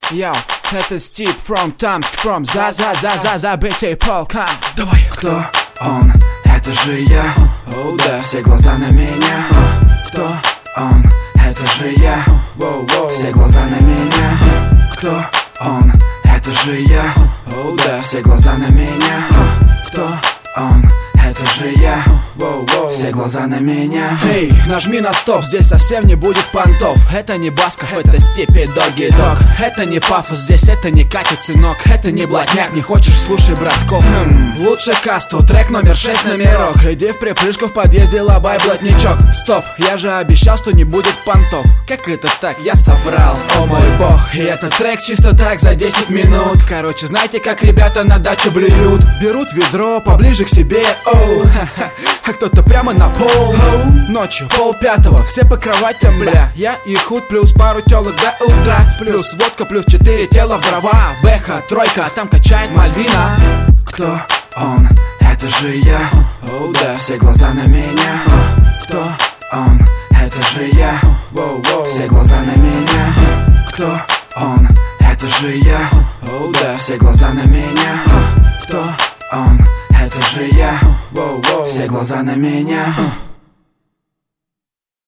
Йоу, это Стив from Tomsk, from забытый полкан. Давай. Кто он? Это же я. Оу, да. Все глаза на меня. Кто он? Это же я. Все глаза на меня. Кто он? Это же я. Оу, да. Все глаза на меня. Кто он? Это же я. Все глаза на меня. Эй, нажми на стоп, здесь совсем не будет понтов. Это не Басков, это Степи Доги Дог. Это не пафос, здесь это не Катя Сынок. Это не блатняк, не хочешь, слушай, братков. Лучше касту, трек номер 6 номерок. Иди в припрыжку в подъезде, лобай блатничок. Стоп, я же обещал, что не будет понтов. Как это так, я соврал, о мой бог. И этот трек чисто так за 10 минут. Короче, знаете, как ребята на даче блюют? Берут ведро поближе к себе, оу, ха-ха. А кто-то прямо на пол. Ночью, 4:30, все по кроватям, бля. Я и худ, плюс пару телок до утра. Плюс водка, плюс 4 тела в дрова. Бэха, тройка, там качает Мальвина. Кто он? Это же я. Оу, да. Все глаза на меня. Кто он? Это же я. Все глаза на меня. Кто он? Это же я. Оу, да. Все глаза на меня. Кто он? Это же я. Все глаза на меня.